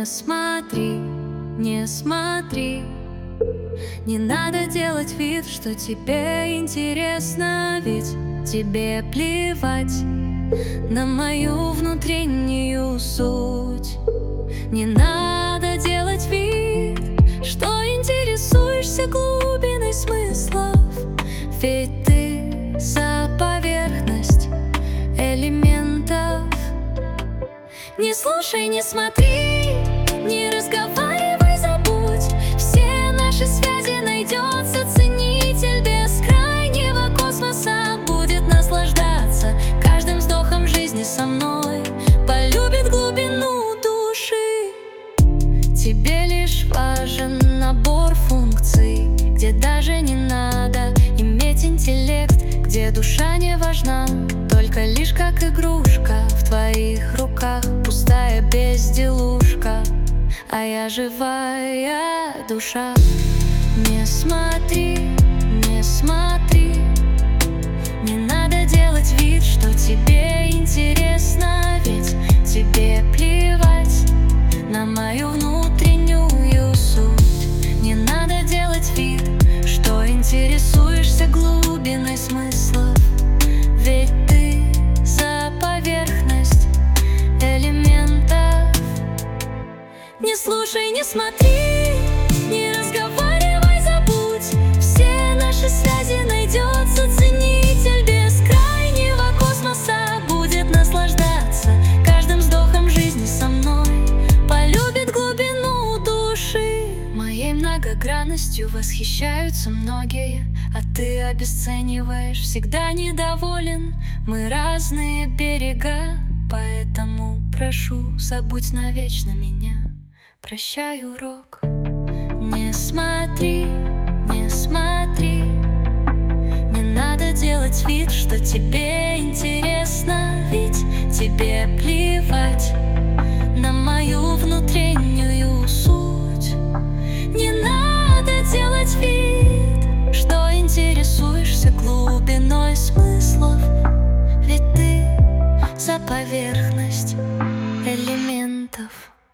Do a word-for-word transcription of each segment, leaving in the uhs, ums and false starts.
Не смотри, не смотри, не надо делать вид, что тебе интересно, ведь тебе плевать на мою внутреннюю суть. Не надо делать вид, что интересуешься глубиной смыслов, ведь ты за поверхность элементов. Не слушай, не смотри, не разговаривай, забудь. Все наши связи, найдется ценитель бескрайнего космоса. Будет наслаждаться каждым вздохом жизни со мной, полюбит глубину души. Тебе лишь важен набор функций, где даже не надо иметь интеллект, где душа не важна, только лишь как игрушка в твоих руках, пустая безделушка, а я живая душа. Не смотри, не смотри, не надо делать вид, что тебе интересно, ведь тебе плевать на мою внутреннюю суть. Не надо делать вид, что интересуешься глубиной смыслов, ведь ты за поверхность элементов. Не слушай, не смотри, не разговаривай, забудь. Все наши связи, найдется ценитель бескрайнего космоса. Будет наслаждаться каждым вздохом жизни со мной, полюбит глубину души. Моей многогранностью восхищаются многие, а ты обесцениваешь, всегда недоволен. Мы разные берега, поэтому прошу, забудь навечно меня. Прощай, урок. Не смотри, не смотри, не надо делать вид, что тебе интересно, ведь тебе плевать на мою внутреннюю суть. Не надо делать вид, что интересуешься глубиной смыслов, ведь ты за поверхность элементов.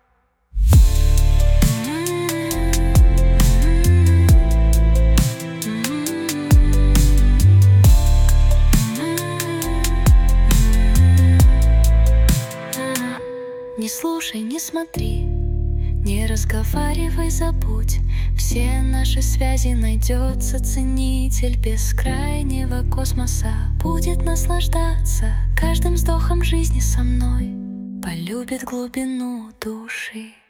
Не слушай, не смотри, не разговаривай, забудь. Все наши связи, найдется ценитель бескрайнего космоса. Будет наслаждаться каждым вздохом жизни со мной, полюбит глубину души.